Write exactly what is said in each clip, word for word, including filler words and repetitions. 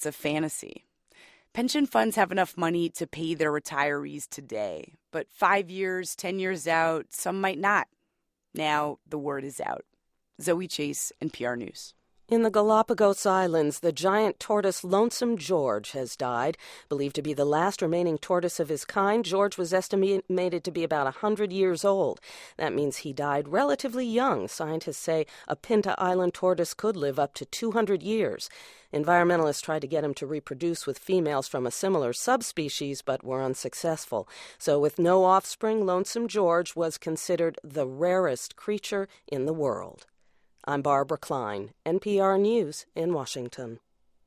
that's a fantasy. Pension funds have enough money to pay their retirees today, but five years, ten years out, some might not. Now the word is out. Zoe Chase, N P R News. In the Galapagos Islands, the giant tortoise Lonesome George has died. Believed to be the last remaining tortoise of his kind, George was estimated to be about one hundred years old. That means he died relatively young. Scientists say a Pinta Island tortoise could live up to two hundred years. Environmentalists tried to get him to reproduce with females from a similar subspecies, but were unsuccessful. So with no offspring, Lonesome George was considered the rarest creature in the world. I'm Barbara Klein, N P R News in Washington.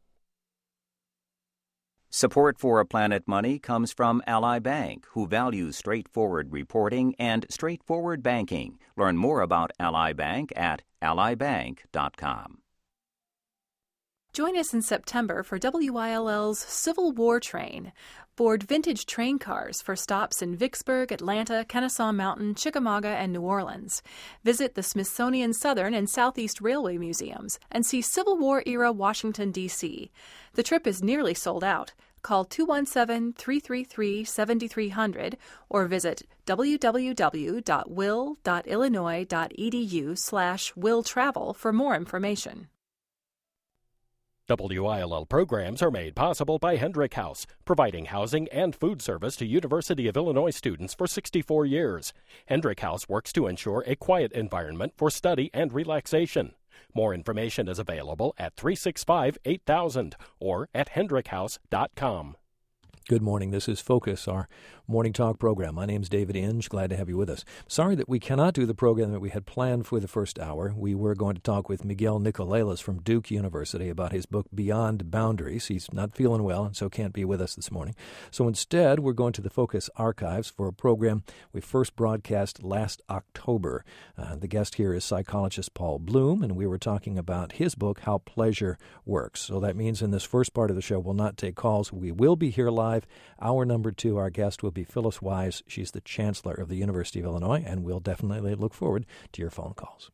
Support for Planet Money comes from Ally Bank, who values straightforward reporting and straightforward banking. Learn more about Ally Bank at ally bank dot com. Join us in September for W I L L's Civil War Train. Board vintage train cars for stops in Vicksburg, Atlanta, Kennesaw Mountain, Chickamauga, and New Orleans. Visit the Smithsonian Southern and Southeast Railway Museums and see Civil War-era Washington, D C The trip is nearly sold out. Call two one seven, three three three, seven three zero zero or visit w w w dot will dot illinois dot e d u slash will travel for more information. W I L L programs are made possible by Hendrick House, providing housing and food service to University of Illinois students for sixty-four years. Hendrick House works to ensure a quiet environment for study and relaxation. More information is available at three six five, eight thousand or at hendrick house dot com. Good morning. This is Focus, our morning talk program. My name's David Inge. Glad to have you with us. Sorry that we cannot do the program that we had planned for the first hour. We were going to talk with Miguel Nicolelis from Duke University about his book Beyond Boundaries. He's not feeling well and so can't be with us this morning. So instead, we're going to the Focus archives for a program we first broadcast last October. Uh, the guest here is psychologist Paul Bloom, and we were talking about his book, How Pleasure Works. So that means in this first part of the show, we'll not take calls. We will be here live. Hour number two, our guest will be Phyllis Wise. She's the Chancellor of the University of Illinois, and we'll definitely look forward to your phone calls.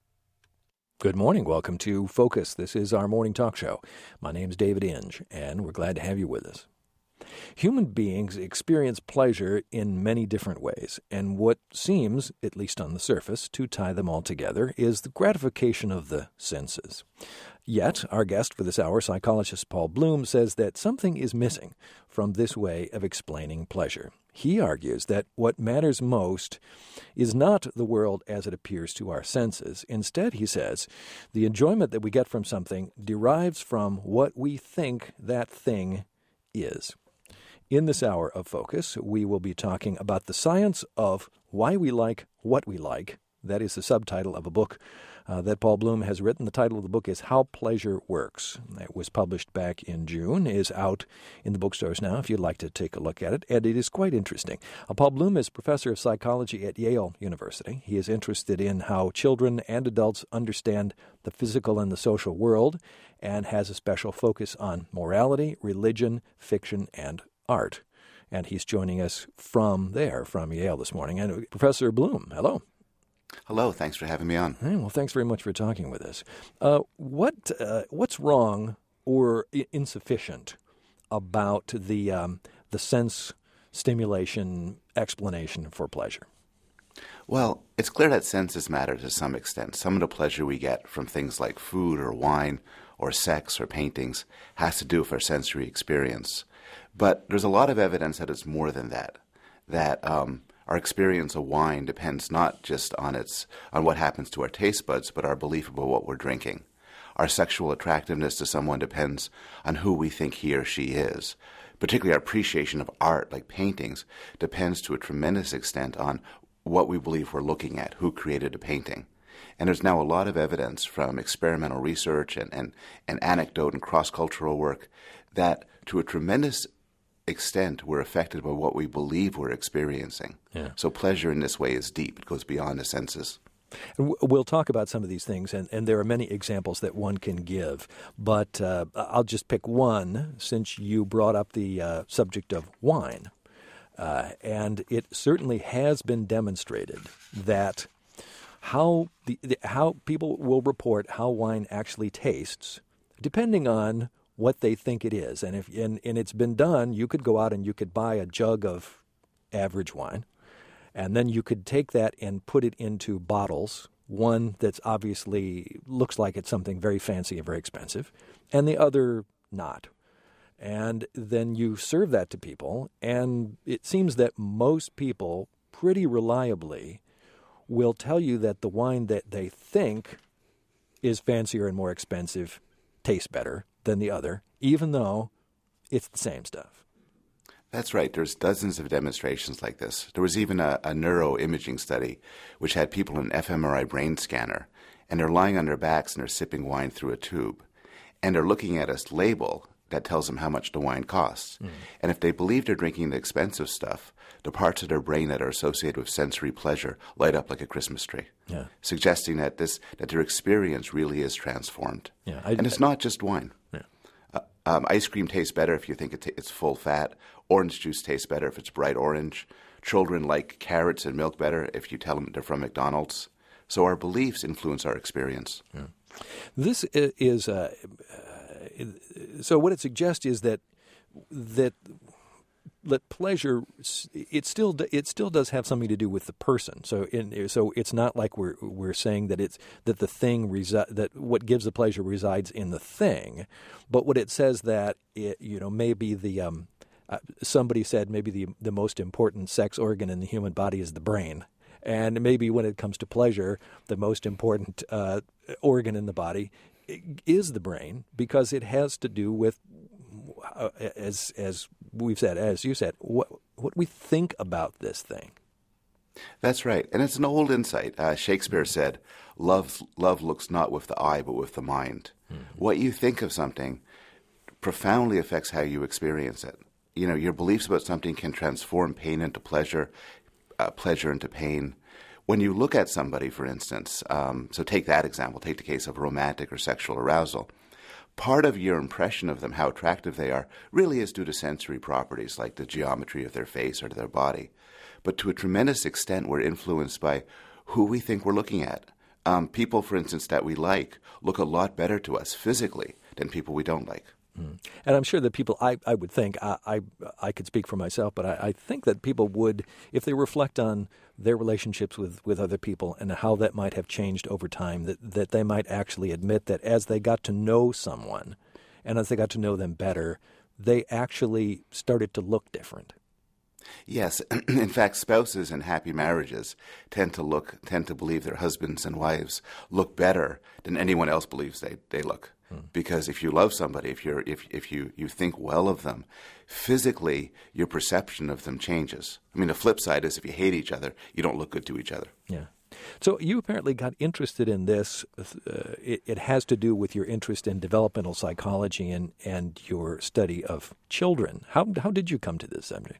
Good morning. Welcome to Focus. This is our morning talk show. My name's David Inge, and we're glad to have you with us. Human beings experience pleasure in many different ways, and what seems, at least on the surface, to tie them all together is the gratification of the senses. Yet, our guest for this hour, psychologist Paul Bloom, says that something is missing from this way of explaining pleasure. He argues that what matters most is not the world as it appears to our senses. Instead, he says, the enjoyment that we get from something derives from what we think that thing is. In this hour of Focus, we will be talking about the science of why we like what we like. That is the subtitle of a book uh, that Paul Bloom has written. The title of the book is How Pleasure Works. It was published back in June, is out in the bookstores now if you'd like to take a look at it, and it is quite interesting. Uh, Paul Bloom is professor of psychology at Yale University. He is interested in how children and adults understand the physical and the social world, and has a special focus on morality, religion, fiction, and art. And he's joining us from there, from Yale this morning. And Professor Bloom, hello. Hello, thanks for having me on. Hey, well, thanks very much for talking with us. Uh, what uh, what's wrong or I- insufficient about the um, the sense stimulation explanation for pleasure? Well, it's clear that senses matter to some extent. Some of the pleasure we get from things like food or wine or sex or paintings has to do with our sensory experience. But there's a lot of evidence that it's more than that, that um, our experience of wine depends not just on its on what happens to our taste buds, but our belief about what we're drinking. Our sexual attractiveness to someone depends on who we think he or she is. Particularly our appreciation of art, like paintings, depends to a tremendous extent on what we believe we're looking at, who created a painting. And there's now a lot of evidence from experimental research and, and, and anecdote and cross-cultural work that to a tremendous extent we're affected by what we believe we're experiencing. Yeah. So pleasure in this way is deep. It goes beyond the senses. We'll talk about some of these things, and, and there are many examples that one can give. But uh, I'll just pick one since you brought up the uh, subject of wine. Uh, and it certainly has been demonstrated that how the, the how people will report how wine actually tastes, depending on what they think it is. And if and, and it's been done, you could go out and you could buy a jug of average wine, and then you could take that and put it into bottles, one that's obviously looks like it's something very fancy and very expensive, and the other not. And then you serve that to people, and it seems that most people pretty reliably will tell you that the wine that they think is fancier and more expensive tastes better than the other, even though it's the same stuff. That's right. There's dozens of demonstrations like this. There was even a, a neuroimaging study which had people in an f M R I brain scanner, and they're lying on their backs and they're sipping wine through a tube. And they're looking at a label that tells them how much the wine costs. Mm. And if they believe they're drinking the expensive stuff, the parts of their brain that are associated with sensory pleasure light up like a Christmas tree, yeah. suggesting that this that their experience really is transformed. Yeah, I, and it's not just wine. Yeah. Uh, um, ice cream tastes better if you think it t- it's full fat. Orange juice tastes better if it's bright orange. Children like carrots and milk better if you tell them they're from McDonald's. So our beliefs influence our experience. Yeah. This is uh, uh, so. What it suggests is that that. That pleasure, it still it still does have something to do with the person. So in, so it's not like we're we're saying that it's that the thing resi- that what gives the pleasure resides in the thing, but what it says that it, you know, maybe the um, uh, somebody said maybe the the most important sex organ in the human body is the brain, and maybe when it comes to pleasure, the most important uh, organ in the body is the brain, because it has to do with uh, as as we've said, as you said, what what we think about this thing. That's right. And it's an old insight. Uh, Shakespeare said, love love looks not with the eye, but with the mind. Mm-hmm. What you think of something profoundly affects how you experience it. You know, your beliefs about something can transform pain into pleasure, uh, pleasure into pain. When you look at somebody, for instance, um, so take that example, take the case of romantic or sexual arousal. Part of your impression of them, how attractive they are, really is due to sensory properties like the geometry of their face or to their body. But to a tremendous extent, we're influenced by who we think we're looking at. Um, people, for instance, that we like look a lot better to us physically than people we don't like. Mm. And I'm sure that people, I, I would think, I, I I could speak for myself, but I, I think that people would, if they reflect on their relationships with, with other people and how that might have changed over time, that, that they might actually admit that as they got to know someone and as they got to know them better, they actually started to look different. Yes. In fact, spouses in happy marriages tend to look, tend to believe their husbands and wives look better than anyone else believes they, they look. Hmm. Because if you love somebody, if you're if if you, you think well of them, physically your perception of them changes. I mean, the flip side is if you hate each other, you don't look good to each other. Yeah. So you apparently got interested in this. Uh, it, it has to do with your interest in developmental psychology and, and your study of children. How how did you come to this subject?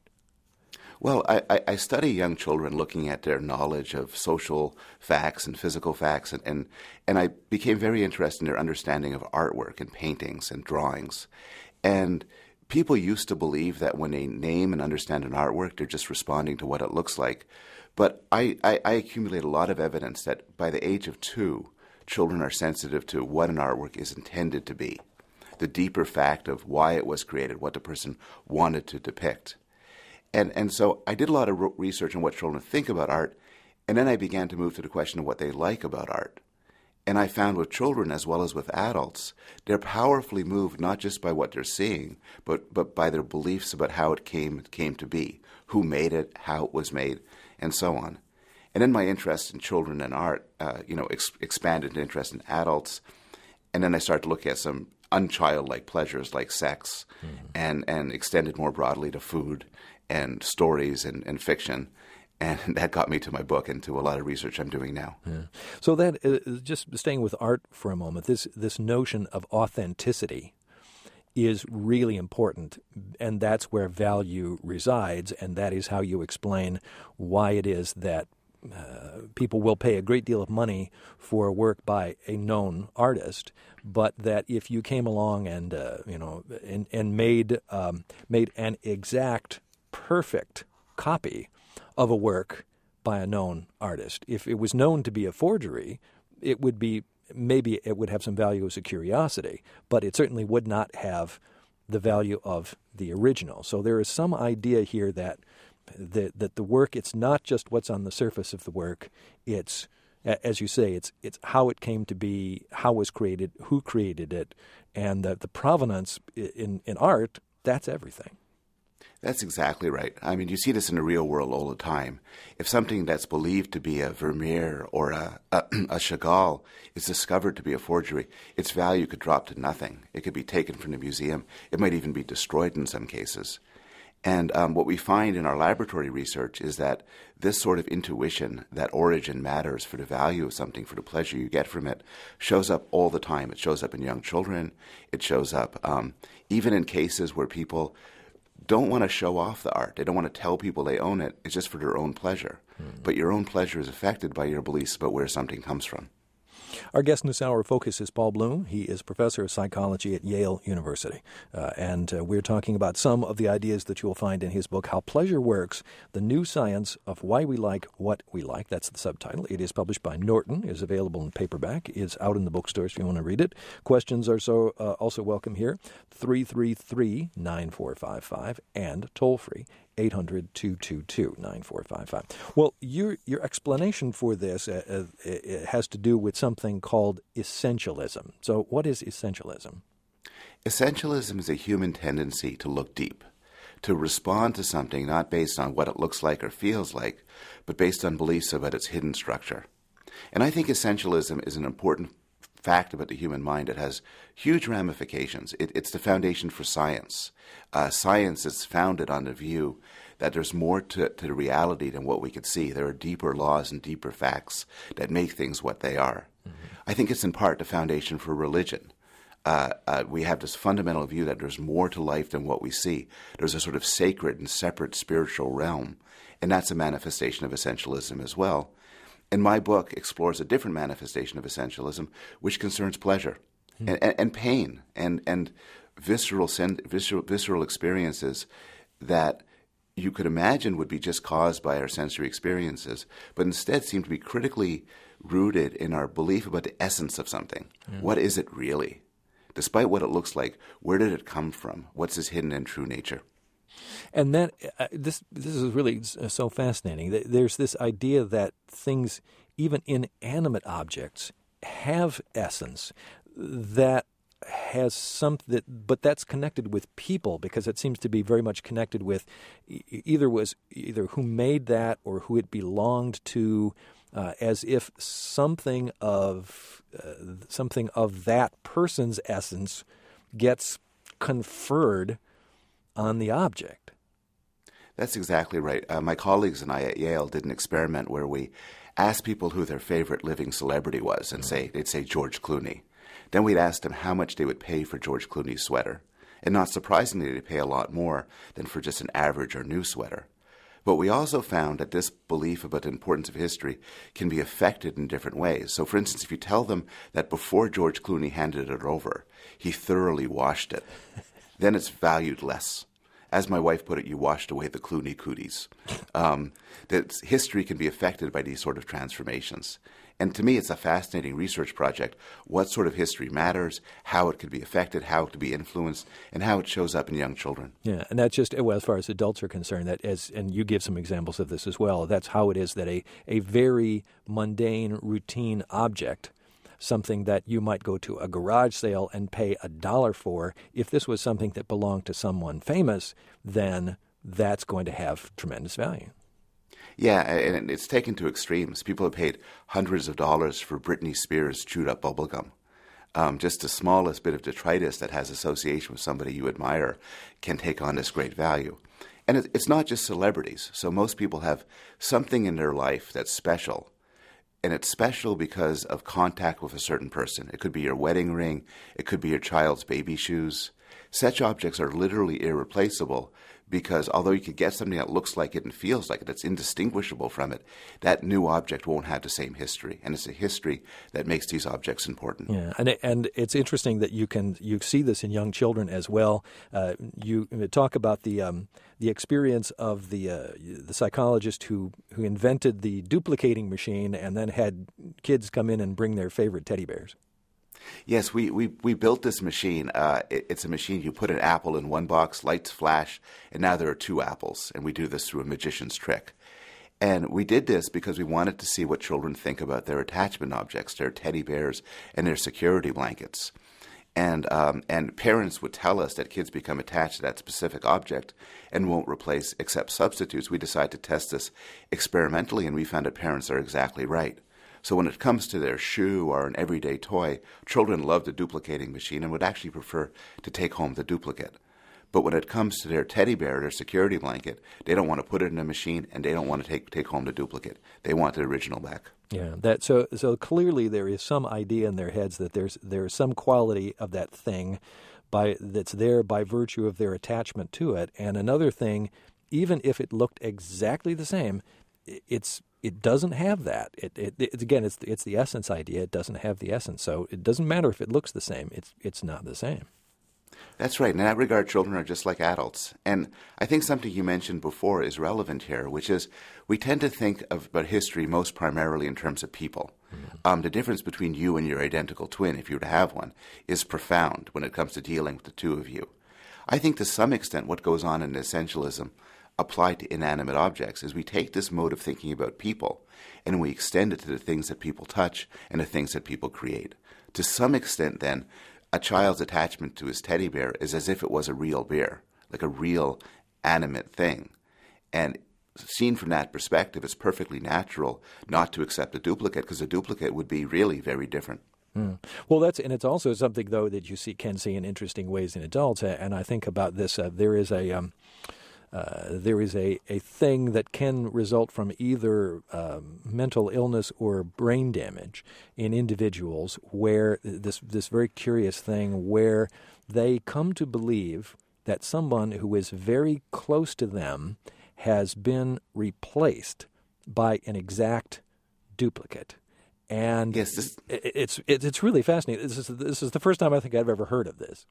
Well, I, I study young children looking at their knowledge of social facts and physical facts, and, and, and I became very interested in their understanding of artwork and paintings and drawings. And people used to believe that when they name and understand an artwork, they're just responding to what it looks like. But I, I, I accumulate a lot of evidence that by the age of two, children are sensitive to what an artwork is intended to be, the deeper fact of why it was created, what the person wanted to depict. And and so I did a lot of research on what children think about art, and then I began to move to the question of what they like about art. And I found with children as well as with adults, they're powerfully moved not just by what they're seeing, but, but by their beliefs about how it came came to be, who made it, how it was made, and so on. And then my interest in children and art, uh, you know, ex- expanded into interest in adults. And then I started to look at some unchildlike pleasures like sex, mm-hmm. and, and extended more broadly to food and stories and, and fiction. And that got me to my book and to a lot of research I'm doing now. Yeah. So that, uh, just staying with art for a moment, this this notion of authenticity is really important, and that's where value resides, and that is how you explain why it is that uh, people will pay a great deal of money for work by a known artist, but that if you came along and uh, you know and, and made um, made an exact perfect copy of a work by a known artist. If it was known to be a forgery, it would be maybe it would have some value as a curiosity, but it certainly would not have the value of the original. So there is some idea here that the, that the work, it's not just what's on the surface of the work, it's, as you say, it's it's how it came to be, how it was created, who created it, and the, the provenance in, in art, that's everything. That's exactly right. I mean, you see this in the real world all the time. If something that's believed to be a Vermeer or a, a, a Chagall is discovered to be a forgery, its value could drop to nothing. It could be taken from the museum. It might even be destroyed in some cases. And um, what we find in our laboratory research is that this sort of intuition that origin matters for the value of something, for the pleasure you get from it, shows up all the time. It shows up in young children. It shows up um, even in cases where people don't want to show off the art. They don't want to tell people they own it. It's just for their own pleasure. Mm-hmm. But your own pleasure is affected by your beliefs about where something comes from. Our guest in this hour of Focus is Paul Bloom. He is professor of psychology at Yale University. Uh, and uh, we're talking about some of the ideas that you'll find in his book, How Pleasure Works, The New Science of Why We Like What We Like. That's the subtitle. It is published by Norton, is available in paperback, is out in the bookstores if you want to read it. Questions are so uh, also welcome here, three three three, nine four five five, and toll-free, eight hundred, two two two, nine four five five. Well, your your explanation for this uh, uh, it has to do with something called essentialism. So what is essentialism? Essentialism is a human tendency to look deep, to respond to something not based on what it looks like or feels like, but based on beliefs about its hidden structure. And I think essentialism is an important fact about the human mind. It has huge ramifications. It, it's the foundation for science. Uh, science is founded on the view that there's more to, to the reality than what we could see. There are deeper laws and deeper facts that make things what they are. Mm-hmm. I think it's in part the foundation for religion. Uh, uh, we have this fundamental view that there's more to life than what we see. There's a sort of sacred and separate spiritual realm, and that's a manifestation of essentialism as well. And my book explores a different manifestation of essentialism, which concerns pleasure hmm. and, and, and pain and, and visceral, visceral, visceral experiences that you could imagine would be just caused by our sensory experiences, but instead seem to be critically rooted in our belief about the essence of something. Yeah. What is it really? Despite what it looks like, where did it come from? What's its hidden and true nature? And that uh, this this is really so fascinating. There's this idea that things, even inanimate objects, have essence that has some that, but that's connected with people, because it seems to be very much connected with either was either who made that or who it belonged to, uh, as if something of uh, something of that person's essence gets conferred on the object. That's exactly right. Uh, my colleagues and I at Yale did an experiment where we asked people who their favorite living celebrity was, and say they'd say George Clooney. Then we'd ask them how much they would pay for George Clooney's sweater. And not surprisingly, they'd pay a lot more than for just an average or new sweater. But we also found that this belief about the importance of history can be affected in different ways. So, for instance, if you tell them that before George Clooney handed it over, he thoroughly washed it, then it's valued less. As my wife put it, you washed away the Clooney cooties. Um, that history can be affected by these sort of transformations. And to me, it's a fascinating research project. What sort of history matters, how it could be affected, how it could be influenced, and how it shows up in young children. Yeah, and that's just, well, as far as adults are concerned, that as, and you give some examples of this as well, that's how it is that a, a very mundane, routine object, something that you might go to a garage sale and pay a dollar for, if this was something that belonged to someone famous, then that's going to have tremendous value. Yeah, and it's taken to extremes. People have paid hundreds of dollars for Britney Spears' chewed-up bubblegum. Um, just the smallest bit of detritus that has association with somebody you admire can take on this great value. And it, it's not just celebrities. So most people have something in their life that's special. And it's special because of contact with a certain person. It could be your wedding ring. It could be your child's baby shoes. Such objects are literally irreplaceable because although you could get something that looks like it and feels like it, that's indistinguishable from it, that new object won't have the same history. And it's a history that makes these objects important. Yeah, and and it's interesting that you can you see this in young children as well. Uh, you talk about the um, the experience of the uh, the psychologist who, who invented the duplicating machine and then had kids come in and bring their favorite teddy bears. Yes, we, we, we built this machine. Uh, it, it's a machine, you put an apple in one box, lights flash, and now there are two apples. And we do this through a magician's trick. And we did this because we wanted to see what children think about their attachment objects, their teddy bears, and their security blankets. And um, and parents would tell us that kids become attached to that specific object and won't replace, accept substitutes. We decided to test this experimentally, and we found that parents are exactly right. So when it comes to their shoe or an everyday toy, children love the duplicating machine and would actually prefer to take home the duplicate. But when it comes to their teddy bear, their security blanket, they don't want to put it in a machine and they don't want to take take home the duplicate. They want the original back. Yeah, that so so clearly there is some idea in their heads that there's there's some quality of that thing by that's there by virtue of their attachment to it. And another thing, even if it looked exactly the same, it's It doesn't have that. It, it, it again, it's it's the essence idea. It doesn't have the essence, so it doesn't matter if it looks the same. It's it's not the same. That's right. In that regard, children are just like adults. And I think something you mentioned before is relevant here, which is we tend to think of about history most primarily in terms of people. Mm-hmm. Um, the difference between you and your identical twin, if you were to have one, is profound when it comes to dealing with the two of you. I think to some extent what goes on in essentialism applied to inanimate objects is we take this mode of thinking about people and we extend it to the things that people touch and the things that people create. To some extent, then, a child's attachment to his teddy bear is as if it was a real bear, like a real animate thing. And seen from that perspective, it's perfectly natural not to accept a duplicate because a duplicate would be really very different. Mm. Well, that's and it's also something, though, that you see can see in interesting ways in adults. And I think about this. Uh, there is a... Um, Uh, there is a, a thing that can result from either um, mental illness or brain damage in individuals where this this very curious thing where they come to believe that someone who is very close to them has been replaced by an exact duplicate. And yes, this... it, it's it, it's really fascinating. This is this is the first time I think I've ever heard of this.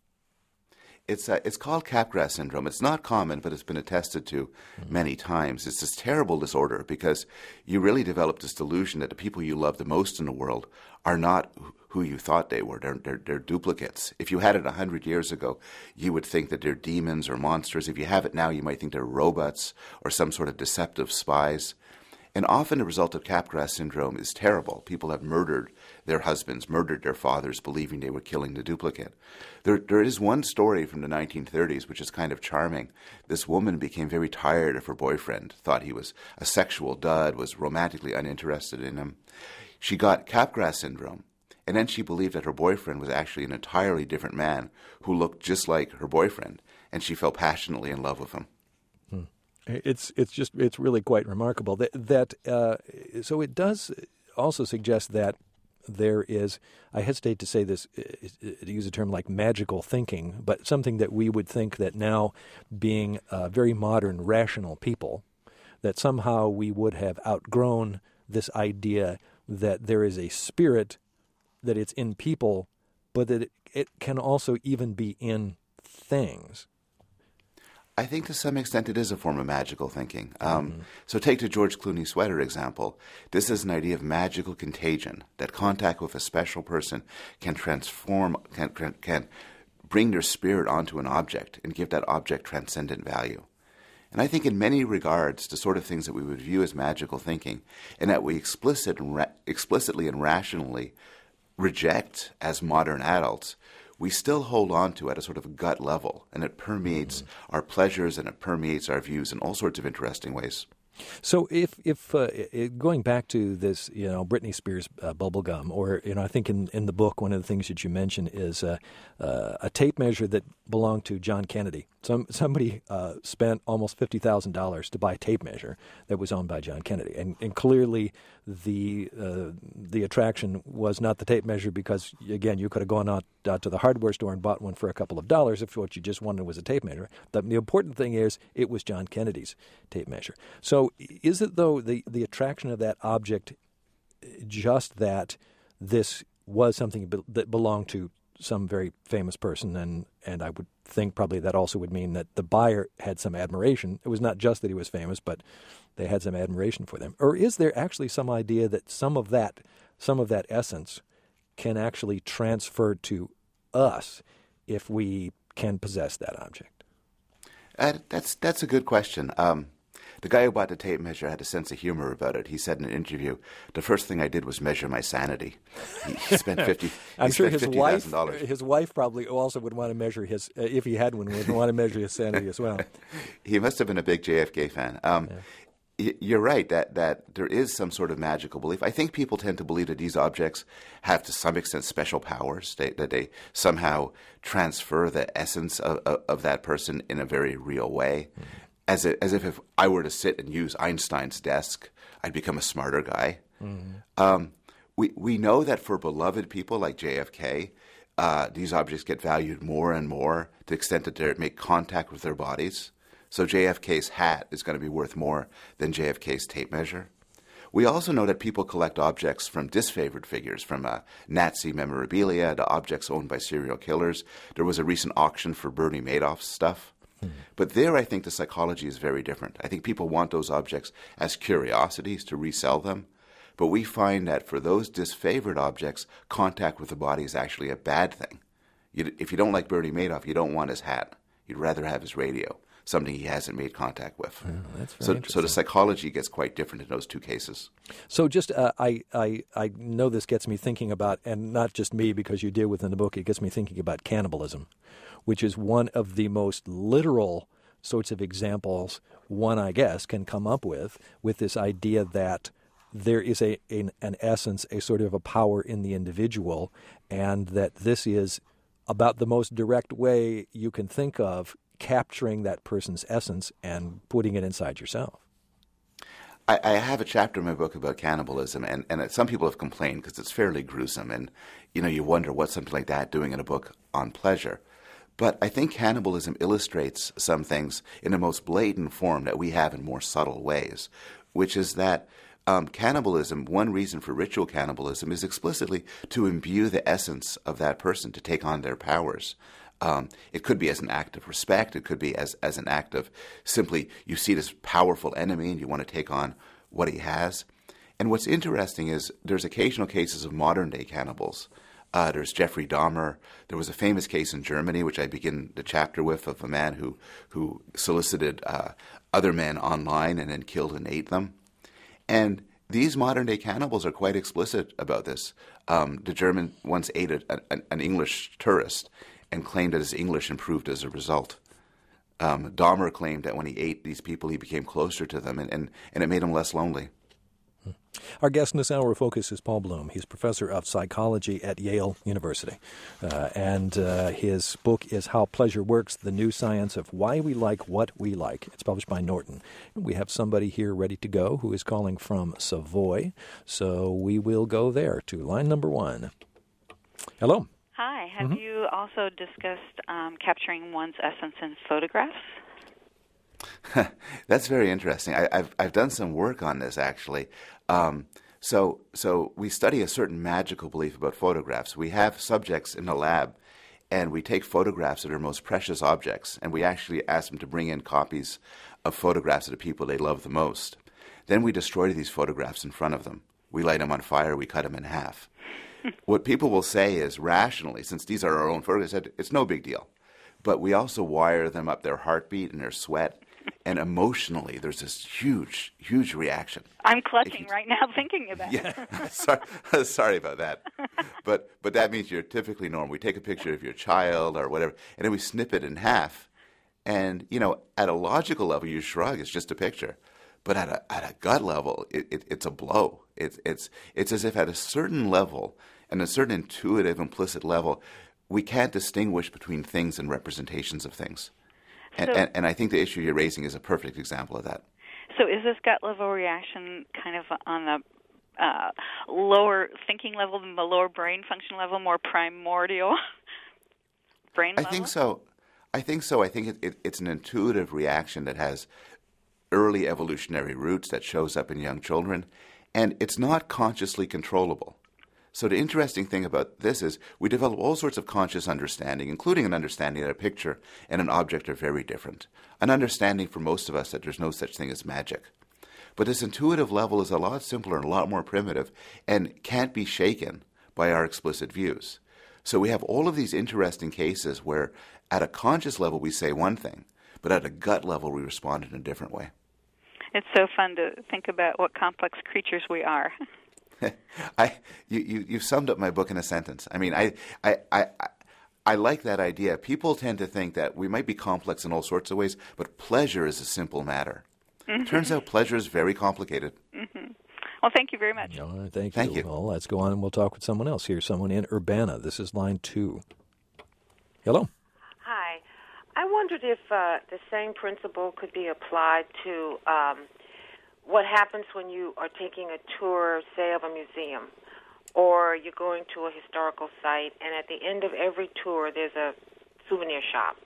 It's uh, it's called Capgras syndrome. It's not common, but it's been attested to mm-hmm. many times. It's this terrible disorder because you really develop this delusion that the people you love the most in the world are not who you thought they were. They're, they're, they're duplicates. If you had it a hundred years ago, you would think that they're demons or monsters. If you have it now, you might think they're robots or some sort of deceptive spies. And often the result of Capgras syndrome is terrible. People have murdered their husbands, murdered their fathers, believing they were killing the duplicate. There, there is one story from the nineteen thirties which is kind of charming. This woman became very tired of her boyfriend, thought he was a sexual dud, was romantically uninterested in him. She got Capgras syndrome, and then she believed that her boyfriend was actually an entirely different man who looked just like her boyfriend, and she fell passionately in love with him. Hmm. It's it's just it's really quite remarkable that that uh, so it does also suggest that there is, I hesitate to say this, to use a term like magical thinking, but something that we would think that now, being uh, very modern, rational people, that somehow we would have outgrown this idea that there is a spirit, that it's in people, but that it, it can also even be in things. I think to some extent it is a form of magical thinking. Um, mm-hmm. So take the George Clooney sweater example. This is an idea of magical contagion, that contact with a special person can transform, can, can, can bring their spirit onto an object and give that object transcendent value. And I think in many regards, the sort of things that we would view as magical thinking and that we explicit and ra- explicitly and rationally reject as modern adults, we still hold on to at a sort of a gut level, and it permeates mm-hmm. our pleasures and it permeates our views in all sorts of interesting ways. So if, if uh, going back to this, you know, Britney Spears uh, bubblegum, or, you know, I think in, in the book, one of the things that you mention is uh, uh, a tape measure that belonged to John Kennedy. Some Somebody uh, spent almost fifty thousand dollars to buy a tape measure that was owned by John Kennedy. And, and clearly the uh, the attraction was not the tape measure because, again, you could have gone out uh, to the hardware store and bought one for a couple of dollars if what you just wanted was a tape measure. The, the important thing is it was John Kennedy's tape measure. So is it, though, the, the attraction of that object just that this was something be- that belonged to some very famous person, and, and I would think probably that also would mean that the buyer had some admiration. It was not just that he was famous, but they had some admiration for them. Or is there actually some idea that some of that, some of that essence can actually transfer to us if we can possess that object? Uh, that's that's a good question. Um, the guy who bought the tape measure had a sense of humor about it. He said in an interview, "The first thing I did was measure my sanity." He, he spent fifty. I'm he sure spent his fifty wife, thousand dollars. his wife probably also would want to measure his, uh, if he had one, would want to measure his sanity as well. He must have been a big J F K fan. Um, Yeah. You're right that, that there is some sort of magical belief. I think people tend to believe that these objects have to some extent special powers, they, that they somehow transfer the essence of, of, of that person in a very real way. Mm-hmm. As, a, as if if I were to sit and use Einstein's desk, I'd become a smarter guy. Mm-hmm. Um, we, we know that for beloved people like J F K, uh, these objects get valued more and more to the extent that they make contact with their bodies. So J F K's hat is going to be worth more than J F K's tape measure. We also know that people collect objects from disfavored figures, from uh, Nazi memorabilia to objects owned by serial killers. There was a recent auction for Bernie Madoff's stuff. Hmm. But there I think the psychology is very different. I think people want those objects as curiosities to resell them. But we find that for those disfavored objects, contact with the body is actually a bad thing. You, if you don't like Bernie Madoff, you don't want his hat. You'd rather have his radio, something he hasn't made contact with. Oh, that's very so, interesting. so the psychology gets quite different in those two cases. So just, uh, I, I, I know this gets me thinking about, and not just me because you deal with in the book, it gets me thinking about cannibalism, which is one of the most literal sorts of examples one, I guess, can come up with, with this idea that there is a an, an essence, a sort of a power in the individual, and that this is about the most direct way you can think of capturing that person's essence and putting it inside yourself. I, I have a chapter in my book about cannibalism, and, and some people have complained because it's fairly gruesome, and you know you wonder what's something like that doing in a book on pleasure. But I think cannibalism illustrates some things in the most blatant form that we have in more subtle ways, which is that um, cannibalism, one reason for ritual cannibalism is explicitly to imbue the essence of that person, to take on their powers. Um, it could be as an act of respect. It could be as, as an act of simply you see this powerful enemy and you want to take on what he has. And what's interesting is there's occasional cases of modern-day cannibals. Uh, there's Jeffrey Dahmer. There was a famous case in Germany, which I begin the chapter with, of a man who, who solicited uh, other men online and then killed and ate them. And these modern-day cannibals are quite explicit about this. Um, the German once ate a, a, an English tourist and claimed that his English improved as a result. Um, Dahmer claimed that when he ate these people, he became closer to them, and, and, and it made him less lonely. Our guest in this hour of Focus is Paul Bloom. He's professor of psychology at Yale University. Uh, and uh, his book is How Pleasure Works, The New Science of Why We Like What We Like. It's published by Norton. We have somebody here ready to go who is calling from Savoy. So we will go there to line number one. Hello. Hi. Have mm-hmm. you also discussed um, capturing one's essence in photographs? That's very interesting. I, I've I've done some work on this actually. Um, so so we study a certain magical belief about photographs. We have subjects in the lab, and we take photographs of their most precious objects, and we actually ask them to bring in copies of photographs of the people they love the most. Then we destroy these photographs in front of them. We light them on fire. We cut them in half. What people will say is rationally, since these are our own photographs, it's no big deal. But we also wire them up their heartbeat and their sweat. And emotionally, there's this huge, huge reaction. I'm clutching right now thinking about yeah, it. Yeah, sorry, sorry about that. But but that means you're typically normal. We take a picture of your child or whatever, and then we snip it in half. And, you know, at a logical level, you shrug. It's just a picture. But at a at a gut level, it, it, it's a blow. It's it's it's as if at a certain level, and a certain intuitive, implicit level, we can't distinguish between things and representations of things. And, so, and, and I think the issue you're raising is a perfect example of that. So is this gut level reaction kind of on the uh, lower thinking level, the lower brain function level, more primordial brain I level? think so. I think so. I think it, it, it's an intuitive reaction that has early evolutionary roots that shows up in young children, and it's not consciously controllable. So the interesting thing about this is we develop all sorts of conscious understanding, including an understanding that a picture and an object are very different, an understanding for most of us that there's no such thing as magic. But this intuitive level is a lot simpler and a lot more primitive and can't be shaken by our explicit views. So we have all of these interesting cases where at a conscious level we say one thing, but at a gut level we respond in a different way. It's so fun to think about what complex creatures we are. I, you, you, you've summed up my book in a sentence. I mean, I, I, I, I like that idea. People tend to think that we might be complex in all sorts of ways, but pleasure is a simple matter. Mm-hmm. Turns out pleasure is very complicated. Mm-hmm. Well, thank you very much. All right, thank you. Thank you. Well, let's go on and we'll talk with someone else here. Someone in Urbana. This is line two. Hello. Hi. I wondered if uh, the same principle could be applied to um, what happens when you are taking a tour, say, of a museum, or you're going to a historical site, and at the end of every tour there's a souvenir shop.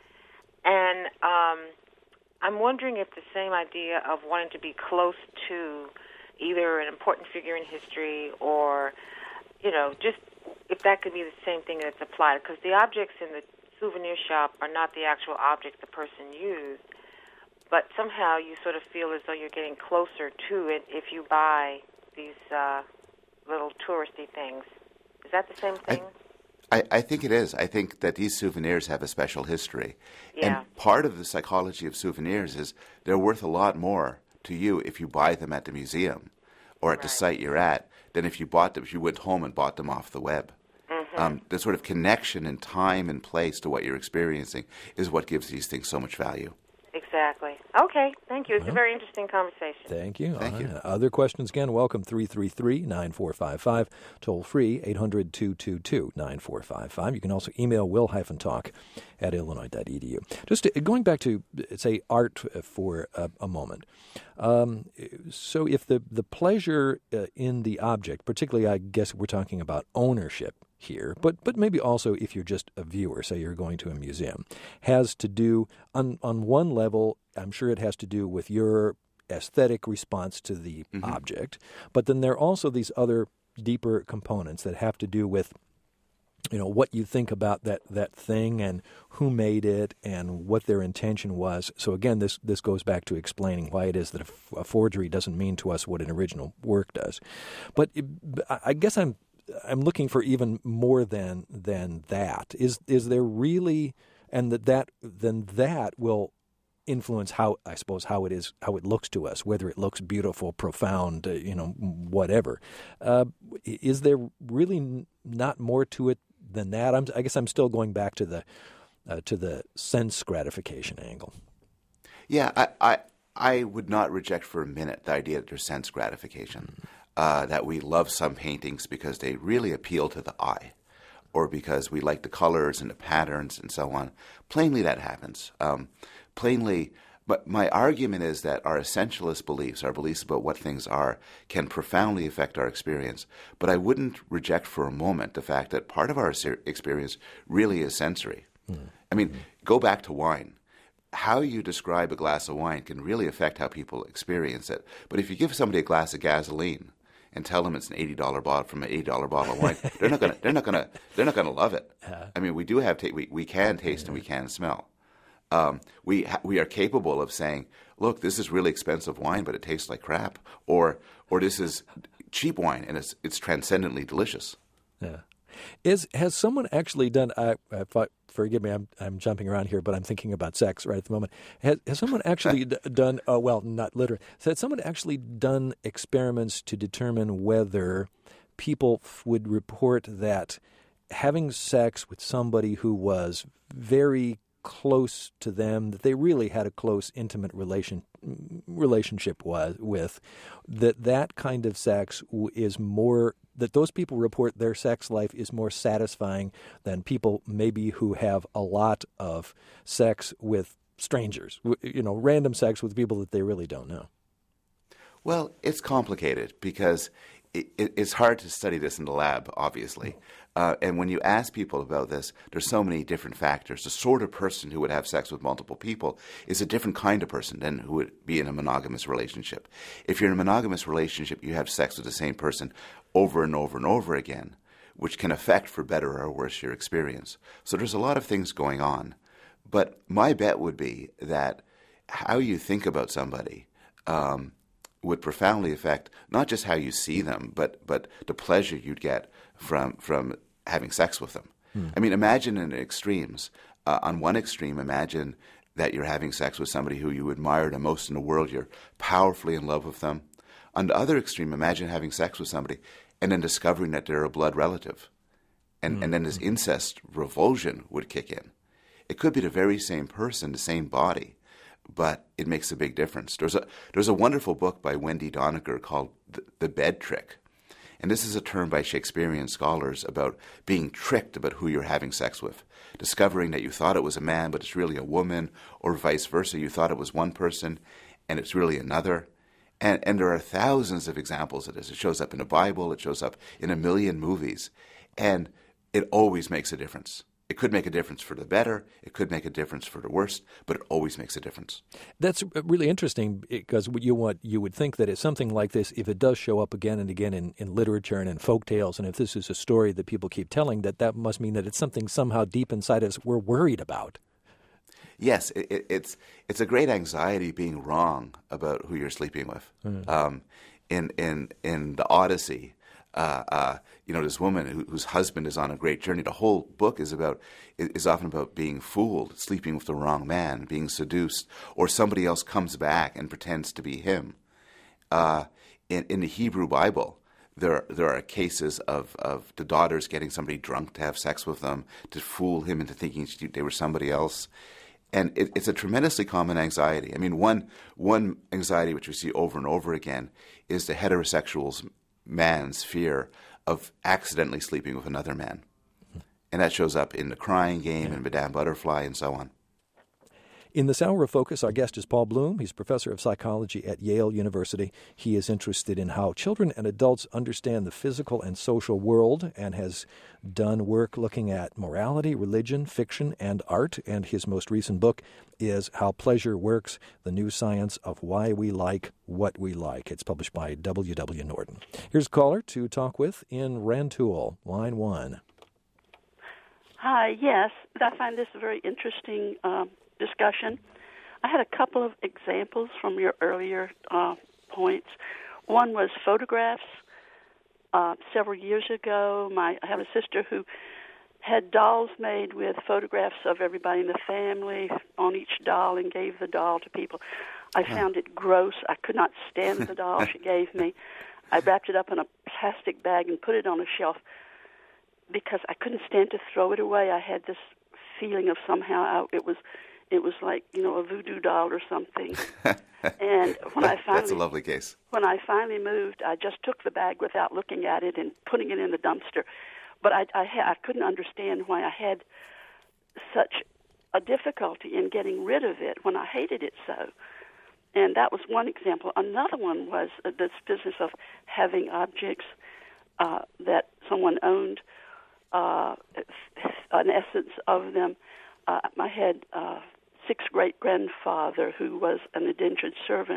And um, I'm wondering if the same idea of wanting to be close to either an important figure in history or, you know, just if that could be the same thing that's applied. Because the objects in the souvenir shop are not the actual objects the person used, but somehow you sort of feel as though you're getting closer to it if you buy these uh, little touristy things. Is that the same thing? I, I, I think it is. I think that these souvenirs have a special history. Yeah. And part of the psychology of souvenirs is they're worth a lot more to you if you buy them at the museum or at Right. the site you're at than if you bought them, if you went home and bought them off the web. Mm-hmm. Um, the sort of connection in time and place to what you're experiencing is what gives these things so much value. Exactly. Okay, thank you. It's Well, a very interesting conversation. Thank you. Thank All you. right. Other questions, again, welcome three three three, nine four five five, toll free eight hundred, two two two, nine four five five. You can also email will-talk at illinois dot e d u. Just to, going back to, say, art for a, a moment. Um, so if the, the pleasure uh, in the object, particularly I guess we're talking about ownership here, but but maybe also if you're just a viewer, say you're going to a museum, has to do, on, on one level, I'm sure it has to do with your aesthetic response to the Mm-hmm. object, but then there are also these other deeper components that have to do with, you know, what you think about that, that thing and who made it and what their intention was. So again, this this goes back to explaining why it is that a, f- a forgery doesn't mean to us what an original work does. But it, I guess I'm I'm looking for even more than than that. Is is there really, and that that then that will influence how, I suppose, how it is, how it looks to us, whether it looks beautiful, profound, uh, you know, whatever. Uh, is there really n- not more to it than that? I'm, I guess I'm still going back to the uh, to the sense gratification angle. Yeah, I, I, I would not reject for a minute the idea that there's sense gratification, uh, that we love some paintings because they really appeal to the eye, or because we like the colors and the patterns and so on. Plainly, that happens. Um, plainly, but my argument is that our essentialist beliefs, our beliefs about what things are, can profoundly affect our experience. But I wouldn't reject for a moment the fact that part of our ser- experience really is sensory. Mm. I mean, go back to wine. How you describe a glass of wine can really affect how people experience it. But if you give somebody a glass of gasoline and tell them it's an eighty dollars bottle from an eighty dollars bottle of wine, they're not gonna they're not gonna they're not gonna love it. I mean, we do have ta- we we can taste and we can smell. Um, we ha- we are capable of saying, look, this is really expensive wine, but it tastes like crap, or or this is cheap wine and it's it's transcendently delicious. Yeah. Is has someone actually done? I, I thought, forgive me, I'm I'm jumping around here, but I'm thinking about sex right at the moment. Has, has someone actually d- done? Uh, well, not literally. Has someone actually done experiments to determine whether people f- would report that having sex with somebody who was very close to them, that they really had a close, intimate relation relationship was, with, that that kind of sex is more, that those people report their sex life is more satisfying than people maybe who have a lot of sex with strangers, you know, random sex with people that they really don't know? Well, it's complicated because it, it's hard to study this in the lab, obviously. Uh, and when you ask people about this, there's so many different factors. The sort of person who would have sex with multiple people is a different kind of person than who would be in a monogamous relationship. If you're in a monogamous relationship, you have sex with the same person over and over and over again, which can affect, for better or worse, your experience. So there's a lot of things going on. But my bet would be that how you think about somebody um, would profoundly affect not just how you see them, but but the pleasure you'd get from from having sex with them. Hmm. I mean, imagine in extremes. Uh, on one extreme, imagine that you're having sex with somebody who you admire the most in the world. You're powerfully in love with them. On the other extreme, imagine having sex with somebody and then discovering that they're a blood relative. And, hmm. and then this incest revulsion would kick in. It could be the very same person, the same body, but it makes a big difference. There's a there's a wonderful book by Wendy Doniger called The, the Bed Trick. And this is a term by Shakespearean scholars about being tricked about who you're having sex with, discovering that you thought it was a man, but it's really a woman, or vice versa. You thought it was one person, and it's really another. And, and there are thousands of examples of this. It shows up in the Bible. It shows up in a million movies. And it always makes a difference. It could make a difference for the better. It could make a difference for the worst, but it always makes a difference. That's really interesting because you want you would think that it's something like this, if it does show up again and again in, in literature and in folk tales, and if this is a story that people keep telling, that that must mean that it's something somehow deep inside us we're worried about. Yes, it, it, it's it's a great anxiety being wrong about who you're sleeping with. Mm. Um, in in in the Odyssey. Uh, uh, you know, this woman who, whose husband is on a great journey. The whole book is about is often about being fooled, sleeping with the wrong man, being seduced, or somebody else comes back and pretends to be him. Uh, in, in the Hebrew Bible, there there are cases of, of the daughters getting somebody drunk to have sex with them, to fool him into thinking they were somebody else. And it, it's a tremendously common anxiety. I mean, one one anxiety which we see over and over again is the heterosexual's man's fear of accidentally sleeping with another man. And that shows up in The Crying Game yeah. and Madame Butterfly and so on. In this hour of focus, our guest is Paul Bloom. He's professor of psychology at Yale University. He is interested in how children and adults understand the physical and social world and has done work looking at morality, religion, fiction, and art. And his most recent book is How Pleasure Works, The New Science of Why We Like What We Like. It's published by W W. Norton. Here's a caller to talk with in Rantoul, line one. Hi, yes. I find this a very interesting um, discussion. I had a couple of examples from your earlier uh, points. One was photographs. Uh, several years ago, my I have a sister who had dolls made with photographs of everybody in the family on each doll and gave the doll to people. I found it gross. I could not stand the doll she gave me. I wrapped it up in a plastic bag and put it on a shelf because I couldn't stand to throw it away. I had this feeling of somehow I, it was it was like, you know, a voodoo doll or something. And when I finally, that's a lovely case. When I finally moved, I just took the bag without looking at it and putting it in the dumpster. But I, I, I couldn't understand why I had such a difficulty in getting rid of it when I hated it so. And that was one example. Another one was this business of having objects uh, that someone owned, uh, an essence of them. Uh, I had uh, sixth great-grandfather who was an indentured servant.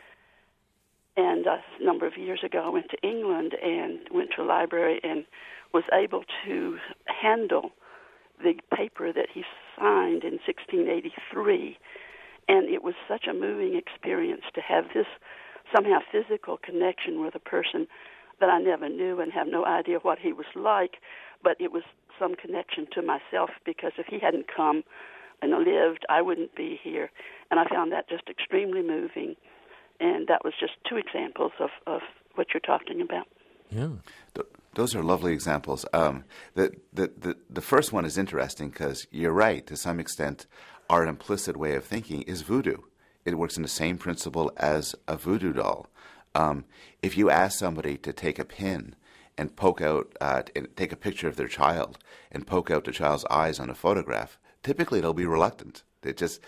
And a number of years ago, I went to England and went to a library and was able to handle the paper that he signed in sixteen eighty-three. And it was such a moving experience to have this somehow physical connection with a person that I never knew and have no idea what he was like, but it was some connection to myself because if he hadn't come and lived, I wouldn't be here. And I found that just extremely moving. And that was just two examples of, of what you're talking about. Yeah. Those are lovely examples. Um, the, the, the, the first one is interesting because you're right. To some extent, our implicit way of thinking is voodoo. It works in the same principle as a voodoo doll. Um, if you ask somebody to take a pin and poke out, uh, and take a picture of their child and poke out the child's eyes on a photograph, typically they'll be reluctant. It just,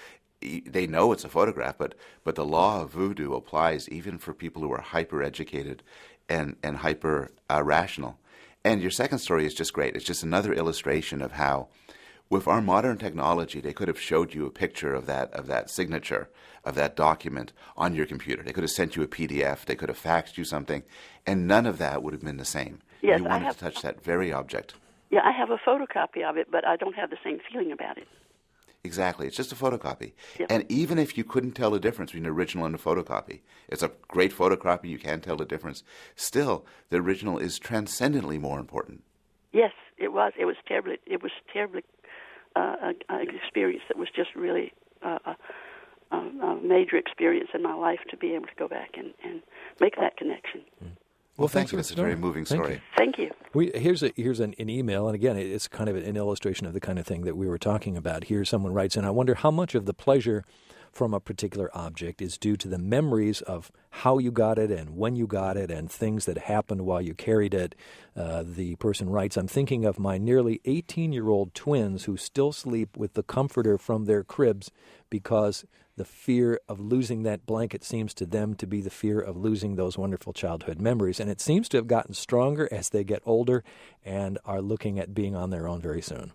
they know it's a photograph, but but the law of voodoo applies even for people who are hyper-educated and, and hyper-rational. Uh, and your second story is just great. It's just another illustration of how, with our modern technology, they could have showed you a picture of that of that signature, of that document on your computer. They could have sent you a P D F. They could have faxed you something, and none of that would have been the same. Yes, you wanted I have, to touch that very object. Yeah, I have a photocopy of it, but I don't have the same feeling about it. Exactly. It's just a photocopy. Yep. And even if you couldn't tell the difference between the original and the photocopy, it's a great photocopy, you can't tell the difference, still, the original is transcendently more important. Yes, it was. It was terribly, it was terribly uh, an experience that was just really uh, a, a major experience in my life to be able to go back and, and make that connection. Mm. Well, well thank you. It's a very moving thank story. You. Thank you. We, here's a, here's an, an email, and again, it's kind of an illustration of the kind of thing that we were talking about. Here, someone writes in, I wonder how much of the pleasure from a particular object is due to the memories of how you got it and when you got it and things that happened while you carried it. Uh, the person writes, I'm thinking of my nearly eighteen-year-old twins who still sleep with the comforter from their cribs because the fear of losing that blanket seems to them to be the fear of losing those wonderful childhood memories. And it seems to have gotten stronger as they get older and are looking at being on their own very soon.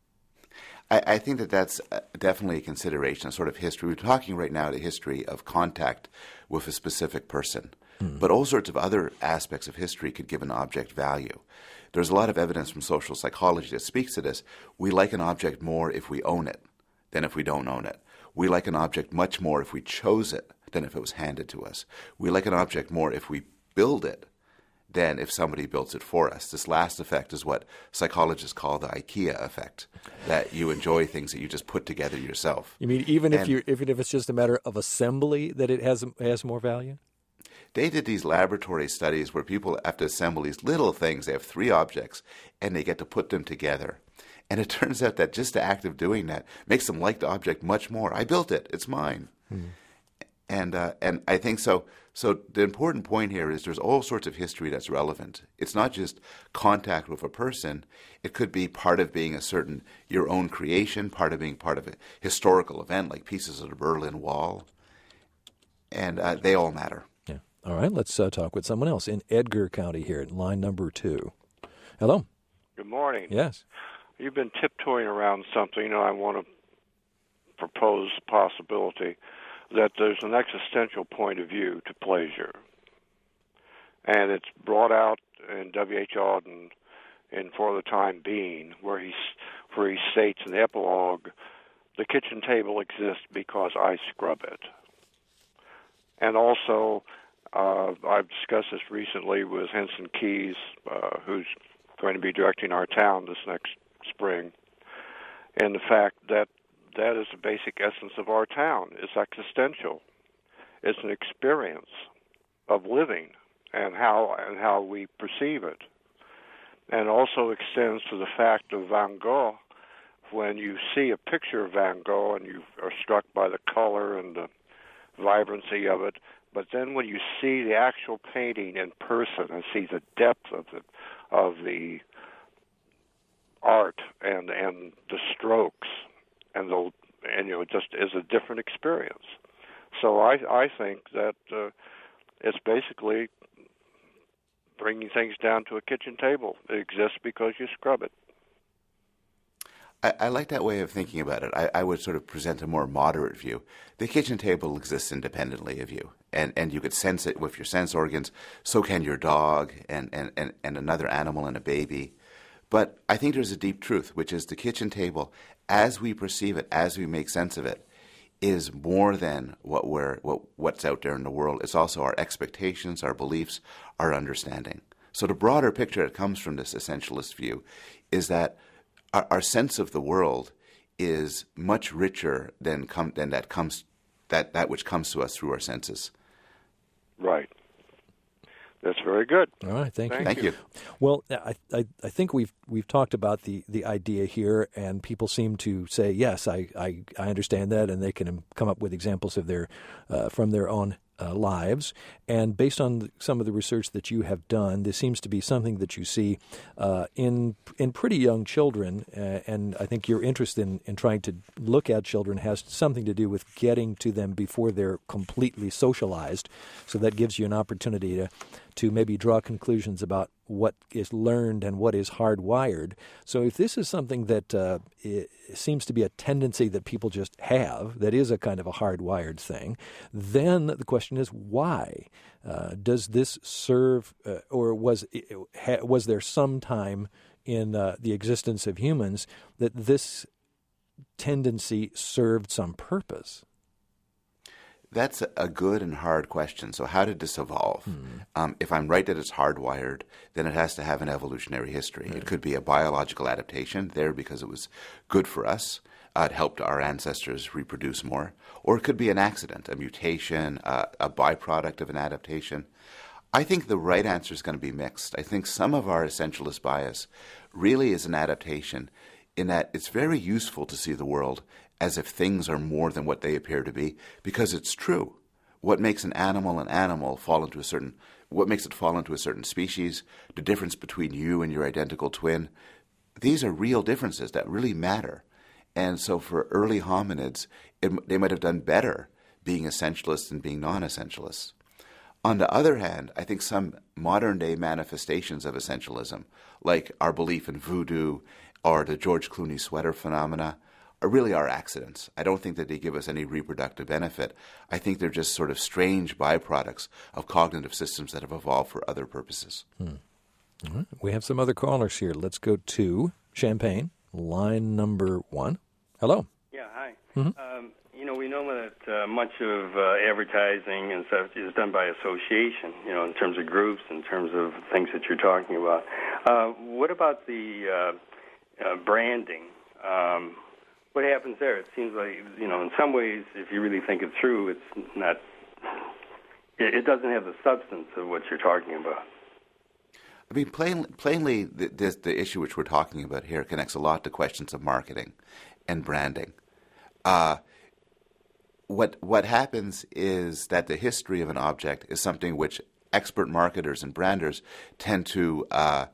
I, I think that that's definitely a consideration, a sort of history. We're talking right now the history of contact with a specific person. Hmm. But all sorts of other aspects of history could give an object value. There's a lot of evidence from social psychology that speaks to this. We like an object more if we own it than if we don't own it. We like an object much more if we chose it than if it was handed to us. We like an object more if we build it than if somebody builds it for us. This last effect is what psychologists call the IKEA effect, that you enjoy things that you just put together yourself. You mean even and if you even if it's just a matter of assembly that it has has more value? They did these laboratory studies where people have to assemble these little things. They have three objects, and they get to put them together. And it turns out that just the act of doing that makes them like the object much more. I built it. It's mine. Hmm. And uh, and I think so. So the important point here is there's all sorts of history that's relevant. It's not just contact with a person. It could be part of being a certain, your own creation, part of being part of a historical event like pieces of the Berlin Wall. And uh, they all matter. Yeah. All right. Let's uh, talk with someone else in Edgar County here, line number two. Hello. Good morning. Yes. You've been tiptoeing around something, and I want to propose the possibility that there's an existential point of view to pleasure. And it's brought out in W H. Auden in For the Time Being, where he, where he states in the epilogue, the kitchen table exists because I scrub it. And also, uh, I've discussed this recently with Henson Keys, uh, who's going to be directing our town this next spring, and the fact that that is the basic essence of our town. It's existential. It's an experience of living and how and how we perceive it. And also extends to the fact of Van Gogh. When you see a picture of Van Gogh and you are struck by the color and the vibrancy of it, but then when you see the actual painting in person and see the depth of the of the art and and the strokes and the and you know it just is a different experience. So I I think that uh, it's basically bringing things down to a kitchen table. It exists because you scrub it. I, I like that way of thinking about it. I, I would sort of present a more moderate view. The kitchen table exists independently of you, and, and you could sense it with your sense organs. So can your dog and, and, and, and another animal and a baby. But I think there's a deep truth, which is the kitchen table, as we perceive it, as we make sense of it, is more than what we're what, what's out there in the world. It's also our expectations, our beliefs, our understanding. So the broader picture that comes from this essentialist view is that our, our sense of the world is much richer than com- than that comes that, that which comes to us through our senses. Right. That's very good. All right, thank, thank you. Thank you. Well, I, I I think we've we've talked about the, the idea here, and people seem to say yes, I, I, I understand that, and they can come up with examples of their uh, from their own uh, lives. And based on the, some of the research that you have done, this seems to be something that you see uh, in in pretty young children. Uh, and I think your interest in, in trying to look at children has something to do with getting to them before they're completely socialized. So that gives you an opportunity to, to maybe draw conclusions about what is learned and what is hardwired. So if this is something that uh, it seems to be a tendency that people just have, that is a kind of a hardwired thing, then the question is why? Uh, does this serve, uh, or was was there some time in uh, the existence of humans that this tendency served some purpose? That's a good and hard question. So how did this evolve? Hmm. Um, if I'm right that it's hardwired, then it has to have an evolutionary history. Right. It could be a biological adaptation there because it was good for us. Uh, it helped our ancestors reproduce more. Or it could be an accident, a mutation, uh, a byproduct of an adaptation. I think the right answer is going to be mixed. I think some of our essentialist bias really is an adaptation in that it's very useful to see the world as if things are more than what they appear to be, because it's true. What makes an animal an animal fall into a certain, what makes it fall into a certain species, the difference between you and your identical twin, these are real differences that really matter. And so for early hominids, it, they might have done better being essentialists than being non-essentialists. On the other hand, I think some modern-day manifestations of essentialism, like our belief in voodoo or the George Clooney sweater phenomena, are really are accidents. I don't think that they give us any reproductive benefit. I think they're just sort of strange byproducts of cognitive systems that have evolved for other purposes. Hmm. All right. We have some other callers here. Let's go to Champaign, line number one. Hello. Yeah, hi. Mm-hmm. Um, you know, we know that uh, much of uh, advertising and stuff is done by association, you know, in terms of groups, in terms of things that you're talking about. Uh, what about the uh, uh, branding? Um, what happens there? It seems like, you know, in some ways, if you really think it through, it's not, it, it doesn't have the substance of what you're talking about. I mean, plain, plainly, the, the, the issue which we're talking about here connects a lot to questions of marketing and branding. Uh, what what happens is that the history of an object is something which expert marketers and branders tend to uh,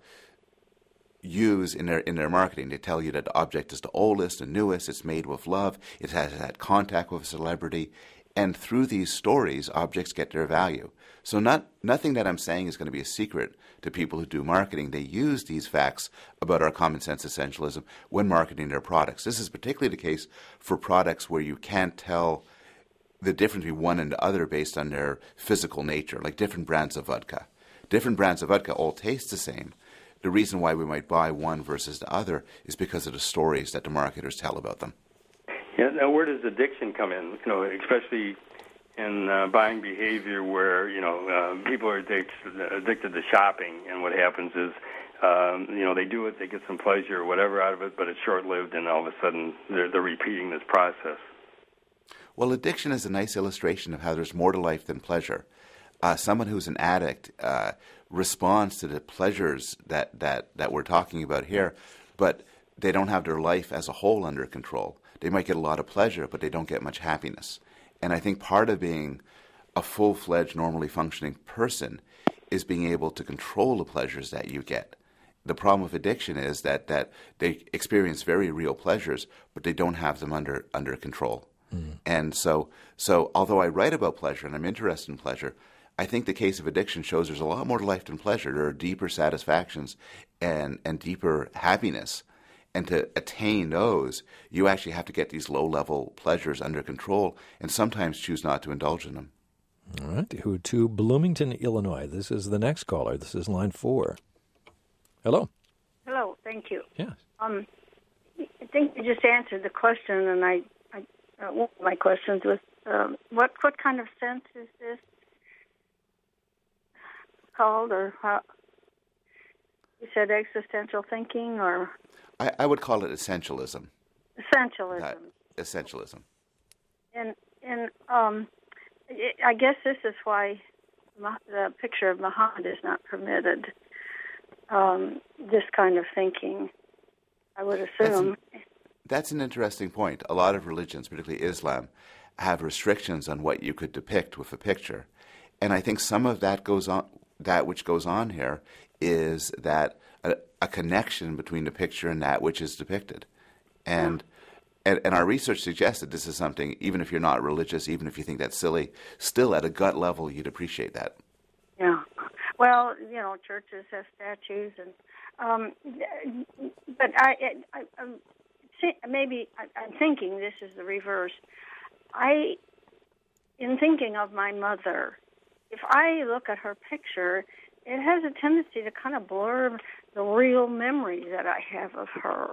use in their in their marketing. They tell you that the object is the oldest and newest, it's made with love, it has had contact with a celebrity, and through these stories, objects get their value. So not nothing that I'm saying is going to be a secret to people who do marketing. They use these facts about our common sense essentialism when marketing their products. This is particularly the case for products where you can't tell the difference between one and the other based on their physical nature, like different brands of vodka. Different brands of vodka all taste the same. The reason why we might buy one versus the other is because of the stories that the marketers tell about them. Yeah, now where does addiction come in? You know, especially in uh, buying behavior where, you know, uh, people are addic- addicted to shopping, and what happens is, um, you know, they do it, they get some pleasure or whatever out of it, but it's short-lived, and all of a sudden they're, they're repeating this process. Well, addiction is a nice illustration of how there's more to life than pleasure. Uh, someone who's an addict uh, responds to the pleasures that, that, that we're talking about here, but they don't have their life as a whole under control. They might get a lot of pleasure, but they don't get much happiness. And I think part of being a full-fledged, normally functioning person is being able to control the pleasures that you get. The problem with addiction is that, that they experience very real pleasures, but they don't have them under, under control. Mm. And so, so although I write about pleasure and I'm interested in pleasure, I think the case of addiction shows there's a lot more to life than pleasure. There are deeper satisfactions and, and deeper happiness. And to attain those, you actually have to get these low-level pleasures under control and sometimes choose not to indulge in them. All right. Who to Bloomington, Illinois. This is the next caller. This is line four. Hello. Hello. Thank you. Yes. Um, I think you just answered the question, and I, I uh, one of my questions was, um, what what kind of sense is this called, or how? You said existential thinking, or? I, I would call it essentialism. Essentialism. Uh, essentialism. And and um, I guess this is why the picture of Muhammad is not permitted. Um, this kind of thinking, I would assume. That's an, that's an interesting point. A lot of religions, particularly Islam, have restrictions on what you could depict with a picture. And I think some of that goes on, that which goes on here is that a, a connection between the picture and that which is depicted. And, yeah. and and our research suggests that this is something, even if you're not religious, even if you think that's silly, still at a gut level you'd appreciate that. Yeah. Well, you know, churches have statues, and um, but I, I, I'm maybe I'm thinking this is the reverse. I, in thinking of my mother, if I look at her picture, it has a tendency to kind of blur the real memory that I have of her.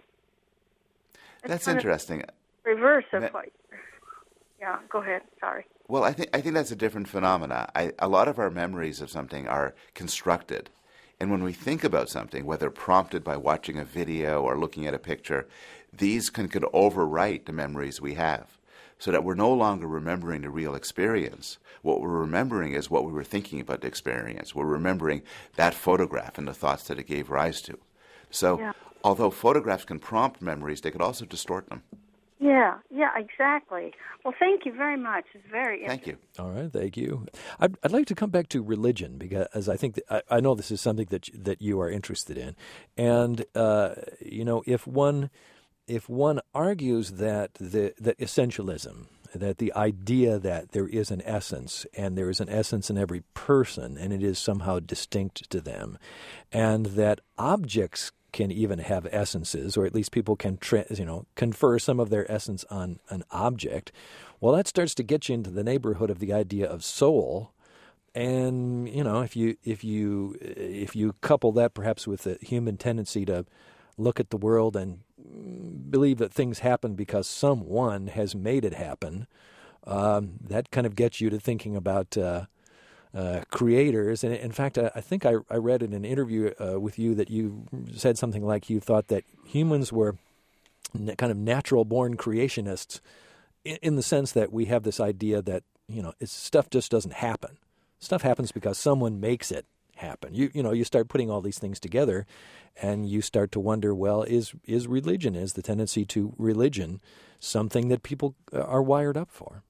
It's that's interesting. Reverse of that, what. Yeah, go ahead. Sorry. Well, I think I think that's a different phenomena. I, a lot of our memories of something are constructed. And when we think about something, whether prompted by watching a video or looking at a picture, these can, can overwrite the memories we have, so that we're no longer remembering the real experience. What we're remembering is what we were thinking about the experience. We're remembering that photograph and the thoughts that it gave rise to. So yeah. although photographs can prompt memories, they could also distort them. Yeah, yeah, exactly. Well, thank you very much. It's very Thank interesting. you. All right, thank you. I'd, I'd like to come back to religion, because I think that, I, I know this is something that that you are interested in, and uh, you know, if one if one argues that the that essentialism, that the idea that there is an essence, and there is an essence in every person, and it is somehow distinct to them, and that objects can even have essences, or at least people can, you know, confer some of their essence on an object. Well, that starts to get you into the neighborhood of the idea of soul, and you know, if you if you if you couple that perhaps with the human tendency to look at the world and believe that things happen because someone has made it happen, um, that kind of gets you to thinking about Uh, Uh, creators. And in fact, I, I think I, I read in an interview uh, with you that you said something like you thought that humans were n- kind of natural-born creationists, in, in the sense that we have this idea that, you know, it's, stuff just doesn't happen. Stuff happens because someone makes it happen. You you know, you start putting all these things together, and you start to wonder, well, is is religion, is the tendency to religion something that people are wired up for?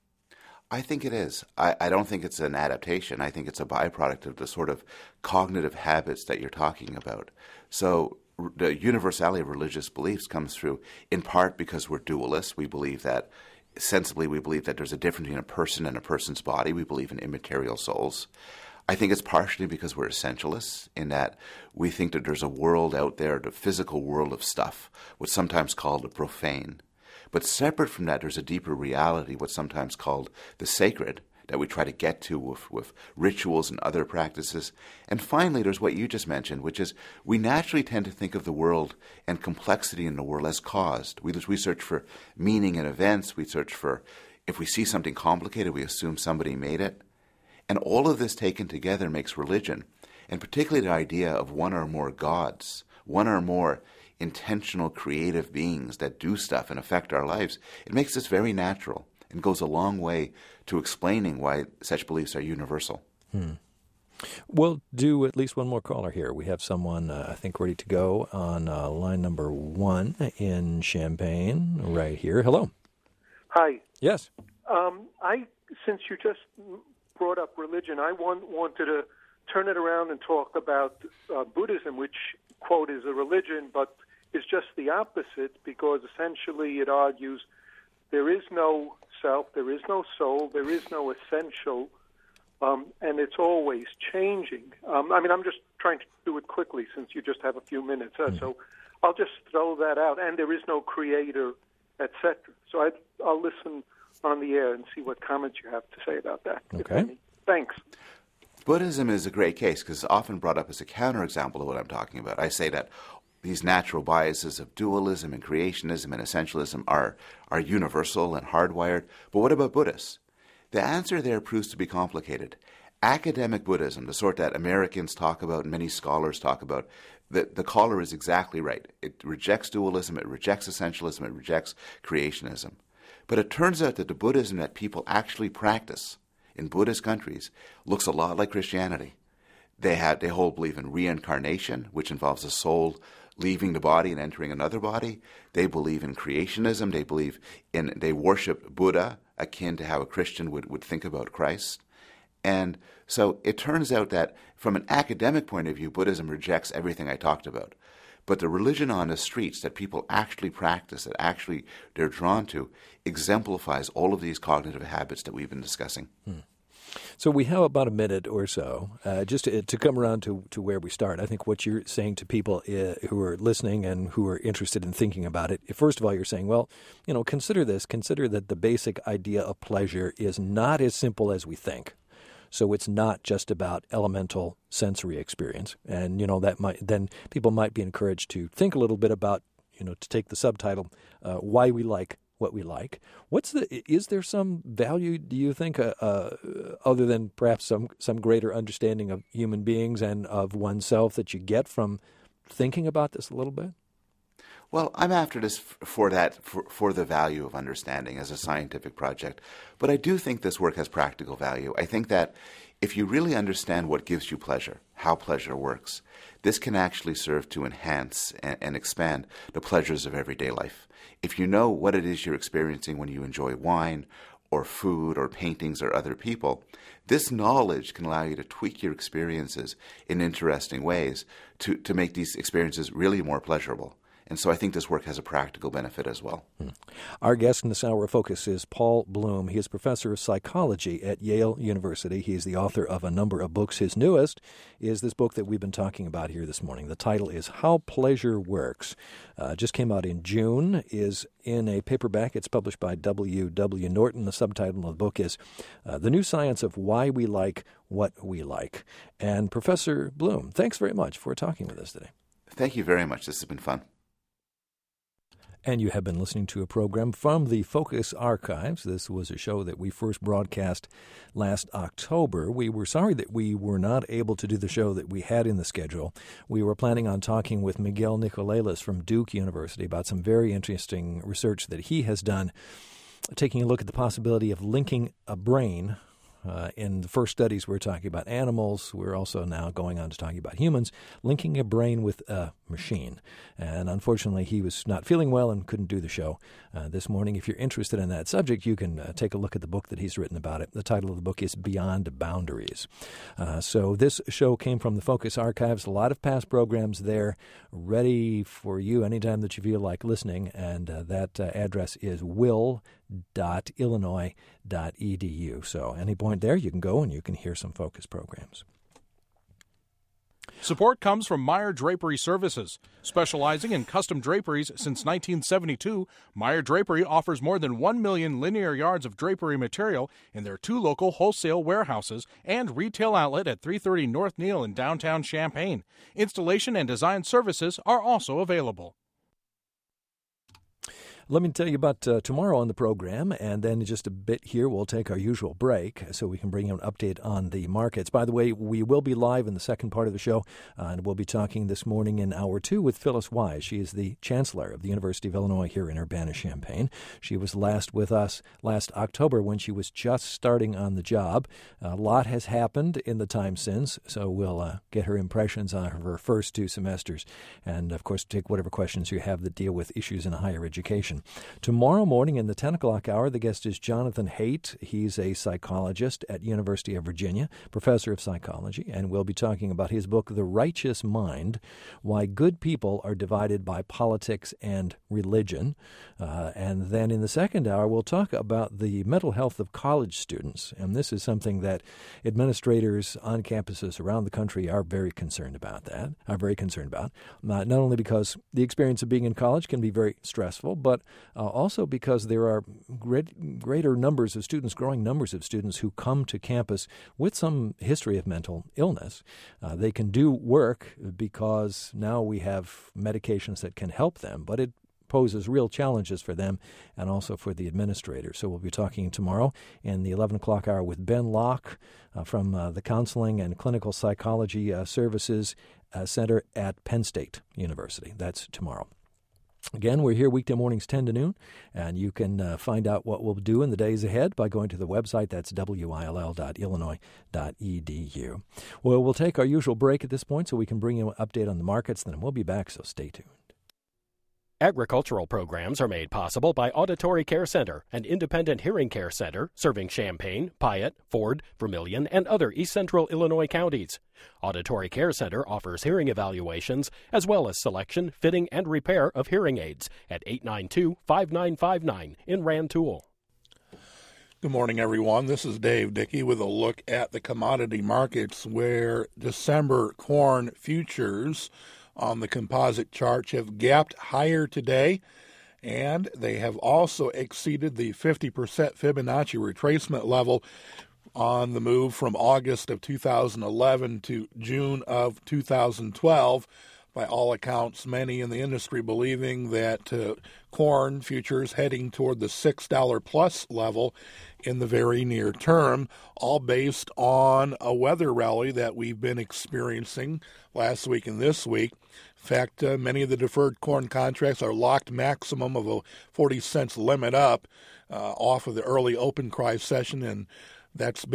I think it is. I, I don't think it's an adaptation. I think it's a byproduct of the sort of cognitive habits that you're talking about. So r- the universality of religious beliefs comes through in part because we're dualists. We believe that, sensibly, we believe that there's a difference between a person and a person's body. We believe in immaterial souls. I think it's partially because we're essentialists, in that we think that there's a world out there, the physical world of stuff, what's sometimes called the profane. But separate from that, there's a deeper reality, what's sometimes called the sacred, that we try to get to with, with rituals and other practices. And finally, there's what you just mentioned, which is we naturally tend to think of the world and complexity in the world as caused. We, we search for meaning in events. We search for, if we see something complicated, we assume somebody made it. And all of this taken together makes religion, and particularly the idea of one or more gods, one or more intentional, creative beings that do stuff and affect our lives. It makes this very natural and goes a long way to explaining why such beliefs are universal. Hmm. We'll do at least one more caller here. We have someone, uh, I think, ready to go on uh, line number one in Champaign right here. Hello. Hi. Yes. Um, I, since you just brought up religion, I want, wanted to turn it around and talk about uh, Buddhism, which, quote, is a religion, but is just the opposite, because essentially it argues there is no self, there is no soul, there is no essential, um, and it's always changing. Um, I mean, I'm just trying to do it quickly since you just have a few minutes, uh, mm-hmm. so I'll just throw that out. And there is no creator, et cetera. So I'd, I'll listen on the air and see what comments you have to say about that. Okay. Thanks. Buddhism is a great case because it's often brought up as a counterexample of what I'm talking about. I say that these natural biases of dualism and creationism and essentialism are, are universal and hardwired. But what about Buddhists? The answer there proves to be complicated. Academic Buddhism, the sort that Americans talk about and many scholars talk about, the, the caller is exactly right. It rejects dualism, it rejects essentialism, it rejects creationism. But it turns out that the Buddhism that people actually practice in Buddhist countries looks a lot like Christianity. They had they hold belief in reincarnation, which involves a soul leaving the body and entering another body. They believe in creationism. They believe in, they worship Buddha, akin to how a Christian would, would think about Christ. And so it turns out that from an academic point of view, Buddhism rejects everything I talked about. But the religion on the streets that people actually practice, that actually they're drawn to, exemplifies all of these cognitive habits that we've been discussing. Hmm. So we have about a minute or so, uh, just to, to come around to, to where we start. I think what you're saying to people uh, who are listening and who are interested in thinking about it, first of all, you're saying, well, you know, consider this. Consider that the basic idea of pleasure is not as simple as we think. So it's not just about elemental sensory experience. And, you know, that might then people might be encouraged to think a little bit about, you know, to take the subtitle, uh, why we like what we like. What's the, is there some value, do you think, uh, uh, other than perhaps some, some greater understanding of human beings and of oneself that you get from thinking about this a little bit? Well, I'm after this for that, for, for the value of understanding as a scientific project. But I do think this work has practical value. I think that if you really understand what gives you pleasure, how pleasure works, this can actually serve to enhance and, and expand the pleasures of everyday life. If you know what it is you're experiencing when you enjoy wine or food or paintings or other people, this knowledge can allow you to tweak your experiences in interesting ways to, to make these experiences really more pleasurable. And so I think this work has a practical benefit as well. Hmm. Our guest in this hour of focus is Paul Bloom. He is professor of psychology at Yale University. He is the author of a number of books. His newest is this book that we've been talking about here this morning. The title is How Pleasure Works. Uh, just came out in June, is in a paperback. It's published by W W. Norton. The subtitle of the book is uh, The New Science of Why We Like What We Like. And Professor Bloom, thanks very much for talking with us today. Thank you very much. This has been fun. And you have been listening to a program from the Focus Archives. This was a show that we first broadcast last October. We were sorry that we were not able to do the show that we had in the schedule. We were planning on talking with Miguel Nicolelis from Duke University about some very interesting research that he has done, taking a look at the possibility of linking a brain. Uh, in the first studies, we we're talking about animals. We're also now going on to talking about humans, linking a brain with a machine. And unfortunately, he was not feeling well and couldn't do the show uh, this morning. If you're interested in that subject, you can uh, take a look at the book that he's written about it. The title of the book is Beyond Boundaries. Uh, so this show came from the Focus Archives. A lot of past programs there ready for you anytime that you feel like listening. And uh, that uh, address is will dot illinois dot e d u. So any point there, you can go and you can hear some Focus programs. Support comes from Meyer Drapery Services. Specializing in custom draperies since nineteen seventy-two, Meyer Drapery offers more than one million linear yards of drapery material in their two local wholesale warehouses and retail outlet at three thirty North Neal in downtown Champaign. Installation and design services are also available. Let me tell you about uh, tomorrow on the program, and then in just a bit here we'll take our usual break so we can bring you an update on the markets. By the way, we will be live in the second part of the show, uh, and we'll be talking this morning in hour two with Phyllis Wise. She is the Chancellor of the University of Illinois here in Urbana-Champaign. She was last with us last October when she was just starting on the job. A lot has happened in the time since, so we'll uh, get her impressions on her first two semesters, and of course take whatever questions you have that deal with issues in higher education. Tomorrow morning in the ten o'clock hour, the guest is Jonathan Haidt. He's a psychologist at University of Virginia, professor of psychology, and we'll be talking about his book, The Righteous Mind, Why Good People Are Divided by Politics and Religion. Uh, and then in the second hour, we'll talk about the mental health of college students. And this is something that administrators on campuses around the country are very concerned about that, are very concerned about, uh, not only because the experience of being in college can be very stressful, but Uh, also because there are great, greater numbers of students, growing numbers of students who come to campus with some history of mental illness. Uh, they can do work because now we have medications that can help them, but it poses real challenges for them and also for the administrators. So we'll be talking tomorrow in the eleven o'clock hour with Ben Locke uh, from uh, the Counseling and Clinical Psychology uh, Services uh, Center at Penn State University. That's tomorrow. Again, we're here weekday mornings ten to noon, and you can uh, find out what we'll do in the days ahead by going to the website. That's W I L L dot illinois dot E D U. Well, we'll take our usual break at this point so we can bring you an update on the markets, then we'll be back, so stay tuned. Agricultural programs are made possible by Auditory Care Center, an independent hearing care center serving Champaign, Piatt, Ford, Vermilion, and other East Central Illinois counties. Auditory Care Center offers hearing evaluations as well as selection, fitting, and repair of hearing aids at eight nine two, five nine five nine in Rantoul. Good morning, everyone. This is Dave Dickey with a look at the commodity markets, where December corn futures on the composite charts have gapped higher today, and they have also exceeded the fifty percent Fibonacci retracement level on the move from August of two thousand eleven to June of two thousand twelve. By all accounts, many in the industry believing that uh, corn futures heading toward the six dollars plus level in the very near term, all based on a weather rally that we've been experiencing last week and this week. In fact, uh, many of the deferred corn contracts are locked maximum of a forty cents limit up uh, off of the early open cry session, and that's